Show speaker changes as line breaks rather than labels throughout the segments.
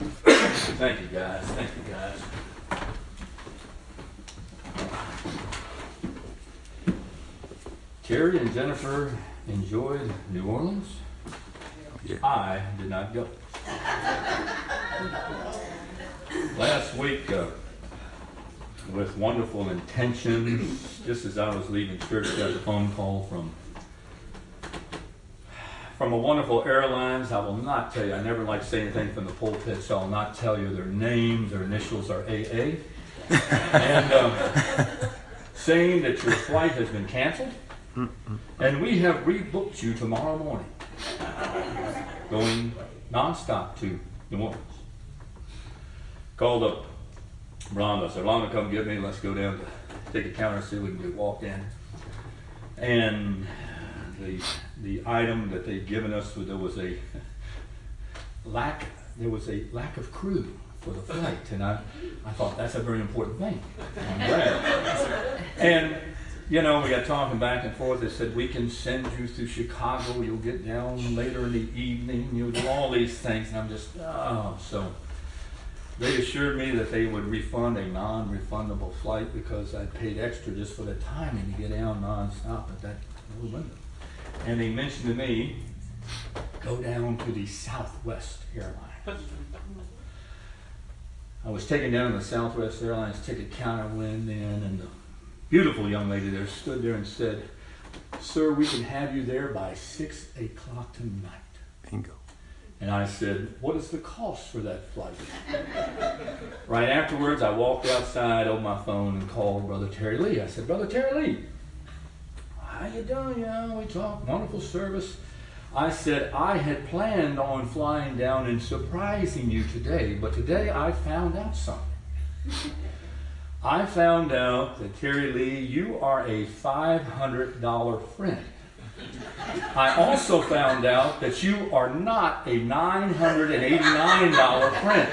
Thank you, guys. Thank you, guys. Terry and Jennifer enjoyed New Orleans. Yeah. I did not go. Last week, with wonderful intentions, just as I was leaving church, got a phone call from a wonderful airlines. I will not tell you, I never like to say anything from the pulpit, so I'll not tell you their names. Their initials are AA. And saying that your flight has been canceled, and we have rebooked you tomorrow morning, going nonstop to New Orleans. Called up Rhonda, said, Rhonda, come get me. Let's go down to take a counter, see if we can get walked in. And the item that they'd given us, there was a lack of crew for the flight, and I thought that's a very important thing. I'm glad. And you know, we got talking back and forth. They said, we can send you through Chicago. You'll get down later in the evening. You'll do all these things. And I'm just, So they assured me that they would refund a non-refundable flight because I'd paid extra just for the timing to get down non-stop at that little window. And they mentioned to me, go down to the Southwest Airlines. I was taken down to the Southwest Airlines ticket counter, went in, and the beautiful young lady there stood there and said, sir, we can have you there by 6 o'clock tonight.
Bingo.
And I said, what is the cost for that flight? Right afterwards, I walked outside, opened my phone, and called Brother Terry Lee. I said, Brother Terry Lee, how you doing? Yeah, we talked, wonderful service. I said, I had planned on flying down and surprising you today, but today I found out something. I found out that, Terry Lee, you are a $500 friend. I also found out that you are not a $989 friend.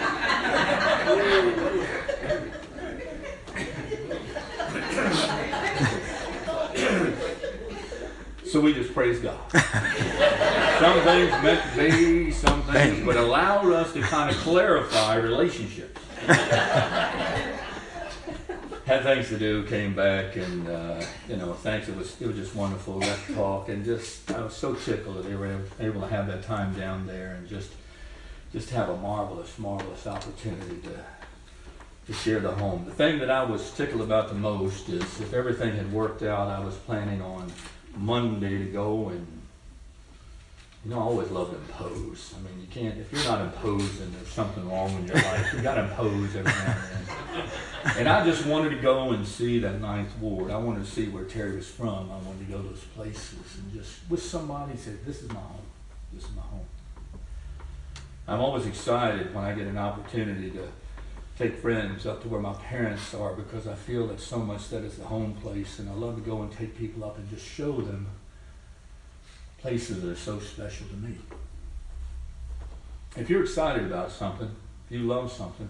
So we just praise God. Some things meant to be, some things, but allowed us to kind of clarify relationships. Had things to do, came back, and thanks. It was just wonderful. We got to talk, and I was so tickled that they were able to have that time down there, and just have a marvelous opportunity to share the home. The thing that I was tickled about the most is, if everything had worked out, I was planning on Monday to go, and I always love to impose. I mean, you can't, if you're not imposing, there's something wrong in your life. You got to impose every now and then. And I just wanted to go and see that Ninth Ward. I wanted to see where Terry was from. I wanted to go to those places and just with somebody say, this is my home. This is my home. I'm always excited when I get an opportunity to take friends up to where my parents are, because I feel that so much that is the home place, and I love to go and take people up and just show them places that are so special to me. If you're excited about something, if you love something,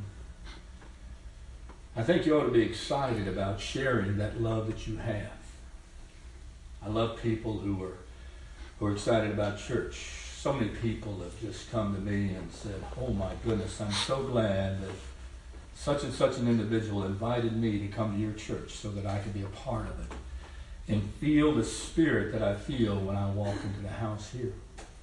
I think you ought to be excited about sharing that love that you have. I love people who are excited about church. So many people have just come to me and said, oh my goodness, I'm so glad that such and such an individual invited me to come to your church so that I could be a part of it and feel the spirit that I feel when I walk into the house here.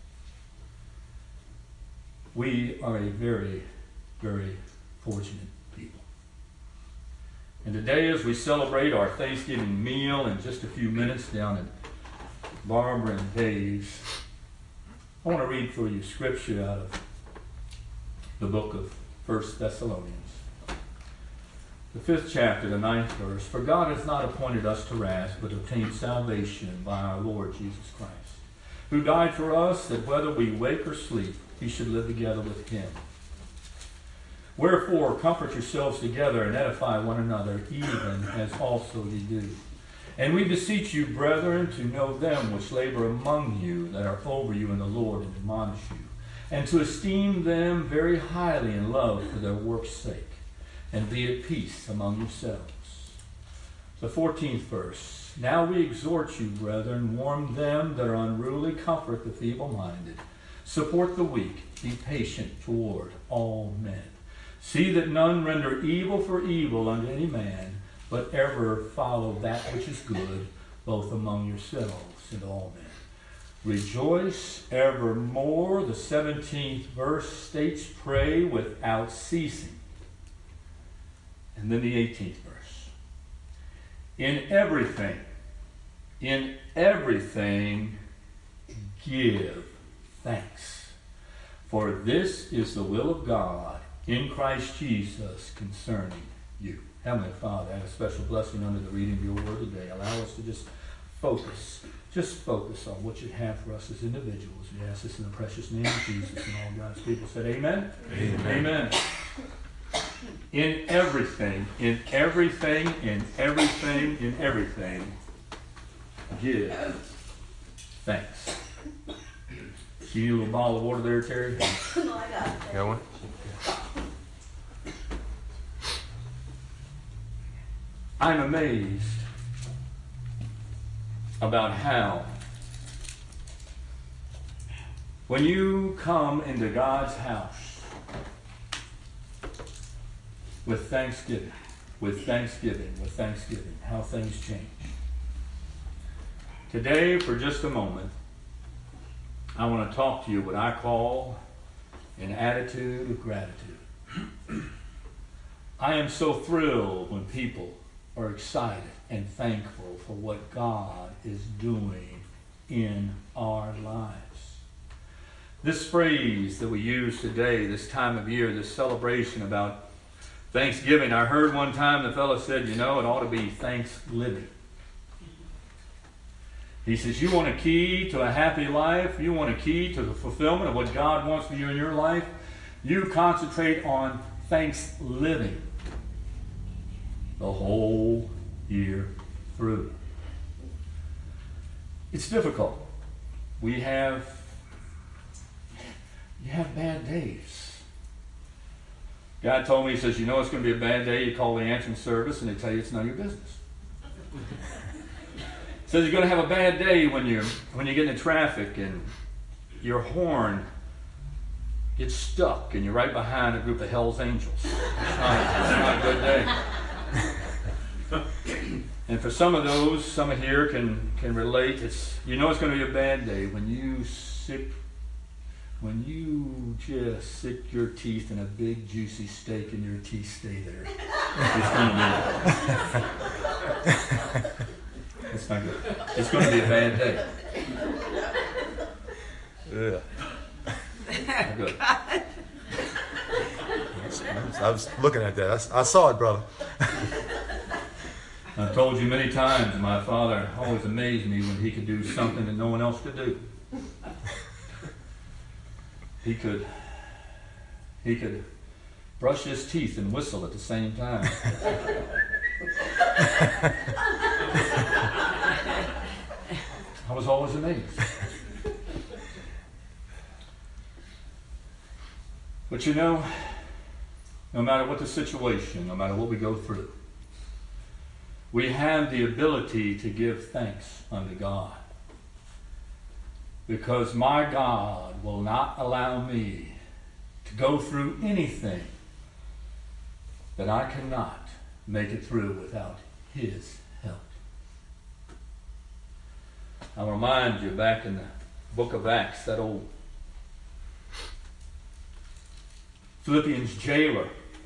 We are a very, very fortunate people. And today, as we celebrate our Thanksgiving meal in just a few minutes down at Barbara and Dave's, I want to read for you scripture out of the book of 1 Thessalonians. The 5th chapter, the 9th verse. For God hath not appointed us to wrath, but obtained salvation by our Lord Jesus Christ, who died for us, that whether we wake or sleep, we should live together with him. Wherefore, comfort yourselves together and edify one another, even as also ye do. And we beseech you, brethren, to know them which labor among you, that are over you in the Lord, and admonish you, and to esteem them very highly in love for their work's sake, and be at peace among yourselves. The 14th verse. Now we exhort you, brethren, warn them that are unruly, comfort the feeble-minded, Support the weak. Be patient toward all men. See that none render evil for evil unto any man, but ever follow that which is good, both among yourselves and all men. Rejoice evermore. The 17th verse states, pray without ceasing. And then the 18th verse. In everything, give thanks. For this is the will of God in Christ Jesus concerning you. Heavenly Father, have a special blessing under the reading of your word today. Allow us to just focus on what you have for us as individuals. We ask this in the precious name of Jesus, and all God's people said amen.
Amen.
Amen. In everything, give thanks. See you a little bottle of water there, Terry?
No, I got it.
Got one?
I'm amazed about how when you come into God's house with thanksgiving, how things change. Today, for just a moment, I want to talk to you what I call an attitude of gratitude. I am so thrilled when people are excited and thankful for what God is doing in our lives. This phrase that we use today, this time of year, this celebration about Thanksgiving, I heard one time the fellow said, it ought to be Thanks-living. He says, you want a key to a happy life, you want a key to the fulfillment of what God wants for you in your life, you concentrate on thanks-living the whole year through. It's difficult. You have bad days. God told me, he says, it's going to be a bad day. You call the answering service and they tell you it's none of your business. He says you're going to have a bad day when you get into traffic and your horn gets stuck and you're right behind a group of Hell's Angels. It's not a good day. And for some of here can relate. It's going to be a bad day when you just stick your teeth in a big juicy steak and your teeth stay there. It's not good. It's going to be a bad day.
Yeah.
Not good.
I was looking at that. I saw it, brother.
I've told you many times, my father always amazed me when he could do something that no one else could do. He could brush his teeth and whistle at the same time. I was always amazed. But no matter what the situation, no matter what we go through, we have the ability to give thanks unto God. Because my God will not allow me to go through anything that I cannot make it through without His help. I'll remind you back in the book of Acts, that old Philippians jailer.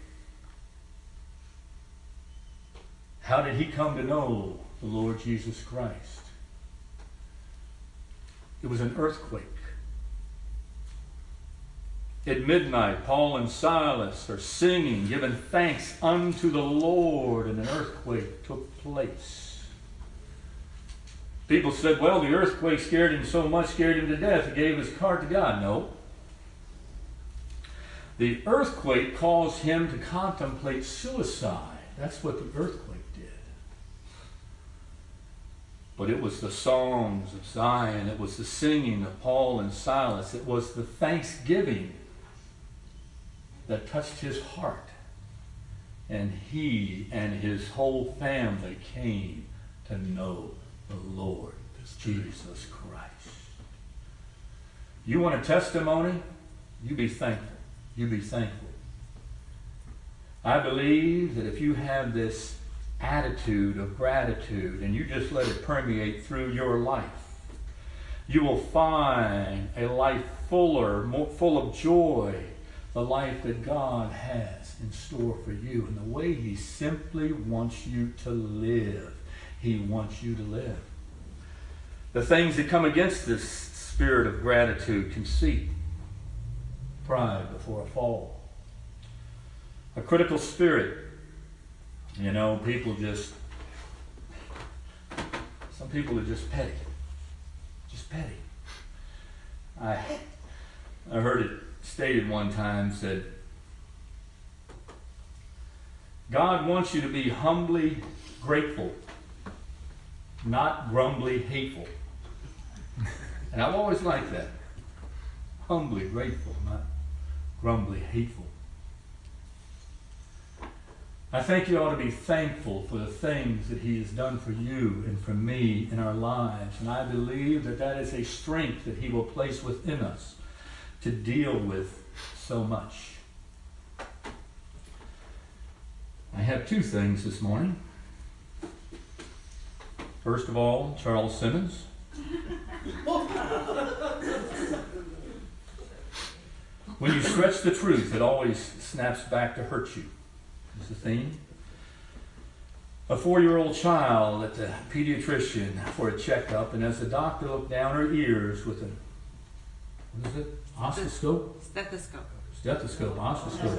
How did he come to know the Lord Jesus Christ? It was an earthquake. At midnight, Paul and Silas are singing, giving thanks unto the Lord, and an earthquake took place. People said, well, the earthquake scared him so much, scared him to death, he gave his heart to God. No. The earthquake caused him to contemplate suicide. That's what the earthquake did. But it was the songs of Zion, it was the singing of Paul and Silas, it was the thanksgiving that touched his heart. And he and his whole family came to know the Lord Jesus Christ. You want a testimony? You be thankful. You be thankful. I believe that if you have this attitude of gratitude and you just let it permeate through your life, you will find a life full of joy, the life that God has in store for you, and the way He simply wants you to live. He wants you to live. The things that come against this spirit of gratitude: conceit, pride before a fall, a critical spirit. You know, some people are just petty. Just petty. I heard it stated one time, said, God wants you to be humbly grateful, not grumbly hateful. And I've always liked that. Humbly grateful, not grumbly hateful. I think you ought to be thankful for the things that He has done for you and for me in our lives. And I believe that that is a strength that He will place within us to deal with so much. I have two things this morning. First of all, Charles Simmons. When you stretch the truth, it always snaps back to hurt you. Is the theme. A 4-year-old child at the pediatrician for a checkup, and as the doctor looked down her ears with an, what is it? Oscilloscope? Stethoscope, oscilloscope.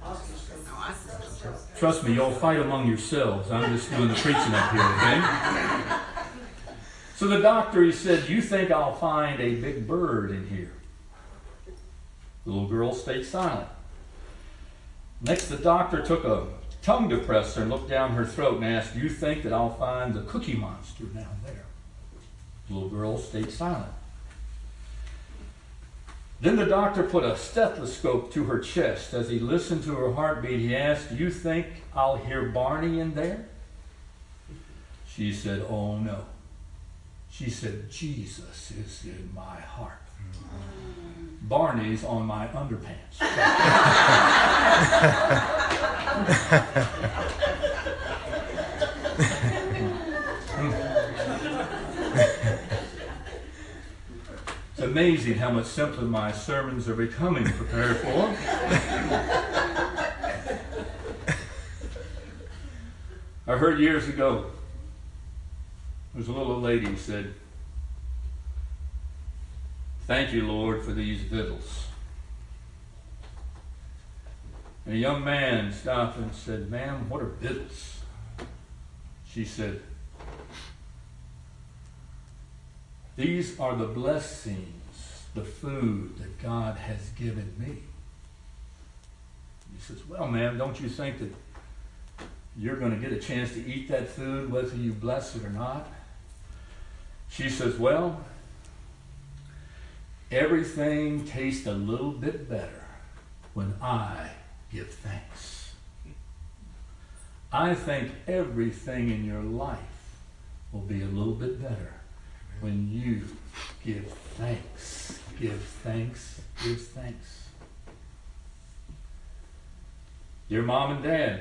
Trust me, you'll fight among yourselves. I'm just doing the preaching up here, okay? So the doctor, he said, "You think I'll find a big bird in here?" The little girl stayed silent. Next, the doctor took a tongue depressor and looked down her throat and asked, "Do you think that I'll find the Cookie Monster down there?" The little girl stayed silent. Then the doctor put a stethoscope to her chest. As he listened to her heartbeat, he asked, "Do you think I'll hear Barney in there?" She said, "Oh no." She said, "Jesus is in my heart. Barney's on my underpants." It's amazing how much simpler my sermons are becoming prepared for. I heard years ago, there was a little lady who said, "Thank you, Lord, for these victuals." And a young man stopped and said, "Ma'am, what are victuals?" She said, "These are the blessings, the food that God has given me." He says, "Well, ma'am, don't you think that you're going to get a chance to eat that food whether you bless it or not?" She says, "Well, everything tastes a little bit better when I give thanks." I think everything in your life will be a little bit better when you give thanks. Give thanks. Give thanks. Dear Mom and Dad,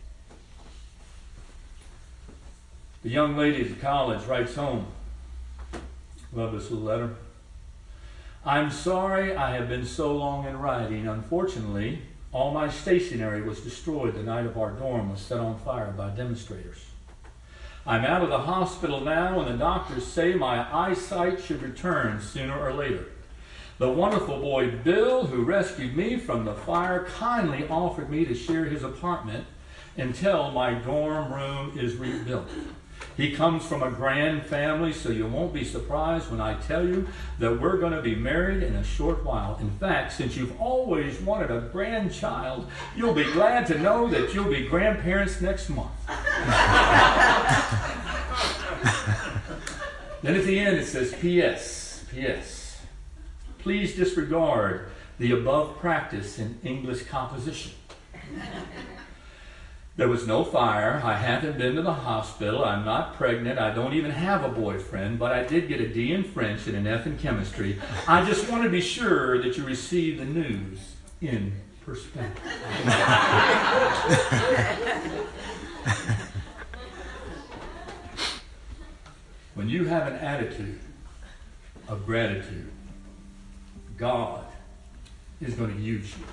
the young lady at college writes home. Love this little letter. "I'm sorry I have been so long in writing. Unfortunately, all my stationery was destroyed the night of our dorm was set on fire by demonstrators. I'm out of the hospital now, and the doctors say my eyesight should return sooner or later. The wonderful boy Bill, who rescued me from the fire, kindly offered me to share his apartment until my dorm room is rebuilt. He comes from a grand family, so you won't be surprised when I tell you that we're going to be married in a short while. In fact, since you've always wanted a grandchild, you'll be glad to know that you'll be grandparents next month." Then at the end it says, "P.S. P.S. Please disregard the above practice in English composition. There was no fire. I haven't been to the hospital. I'm not pregnant. I don't even have a boyfriend, but I did get a D in French and an F in chemistry. I just want to be sure that you receive the news in perspective. When you have an attitude of gratitude, God is going to use you.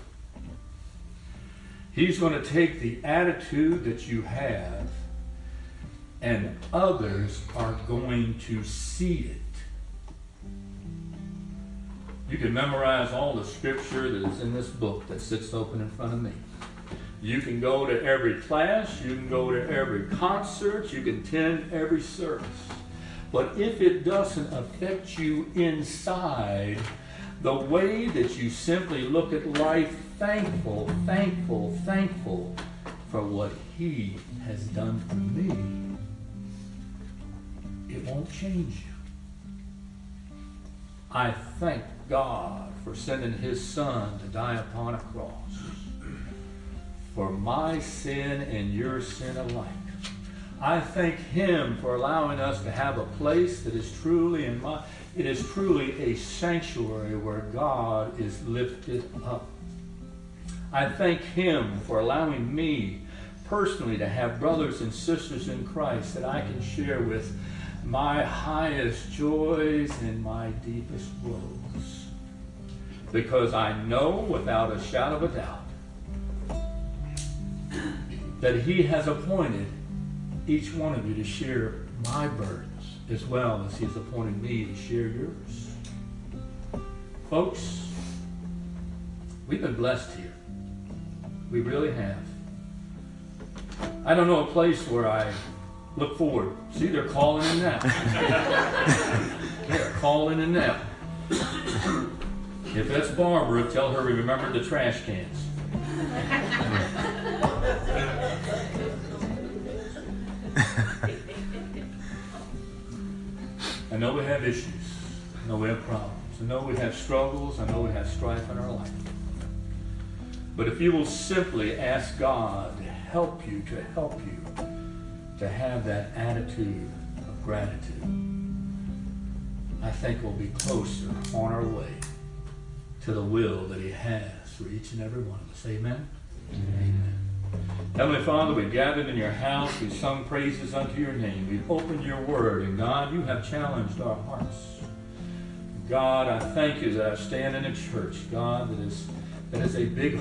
He's going to take the attitude that you have, and others are going to see it. You can memorize all the scripture that is in this book that sits open in front of me. You can go to every class, you can go to every concert, you can attend every service. But if it doesn't affect you inside, the way that you simply look at life thankful for what He has done for me, it won't change you. I thank God for sending His Son to die upon a cross for my sin and your sin alike. I thank Him for allowing us to have a place that is truly it is truly a sanctuary where God is lifted up. I thank Him for allowing me personally to have brothers and sisters in Christ that I can share with my highest joys and my deepest woes. Because I know without a shadow of a doubt that He has appointed each one of you to share my burdens as well as He's appointed me to share yours. Folks, we've been blessed here. We really have. I don't know a place where I look forward. See, they're calling in now. They're calling in now. If that's Barbara, tell her we remembered the trash cans. I know we have issues. I know we have problems. I know we have struggles. I know we have strife in our life. But if you will simply ask God to help you to have that attitude of gratitude, I think we'll be closer on our way to the will that He has for each and every one of us. Amen? Amen. Heavenly Father, we've gathered in your house. We've sung praises unto your name. We've opened your word. And God, you have challenged our hearts. God, I thank you that I stand in a church, God, that is a big